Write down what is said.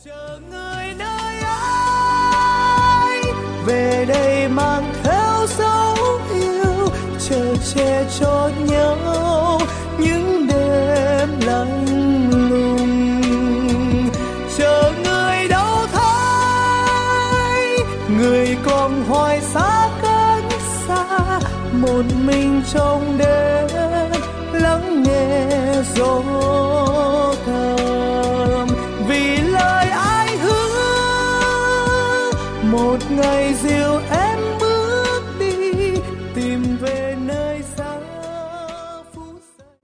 chờ người nơi ấy về đây mang theo dấu yêu, chờ che cho nhau những đêm lạnh lùng. Chờ người đâu thấy người còn hoài xa cách xa, một mình trong đêm lắng nghe gió thầm. Vì lời ai hứa một ngày dịu